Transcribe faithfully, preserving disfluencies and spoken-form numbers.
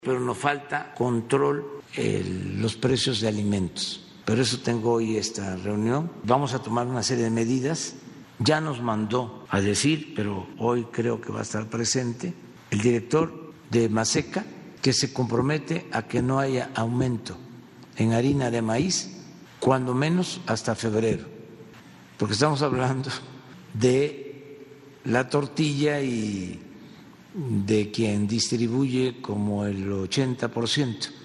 pero nos falta control en los precios de alimentos. Por eso tengo hoy esta reunión. Vamos a tomar una serie de medidas. Ya nos mandó a decir, pero hoy creo que va a estar presente, el director de Maseca, que se compromete a que no haya aumento en harina de maíz, cuando menos hasta febrero, porque estamos hablando de la tortilla y de quien distribuye como el ochenta por ciento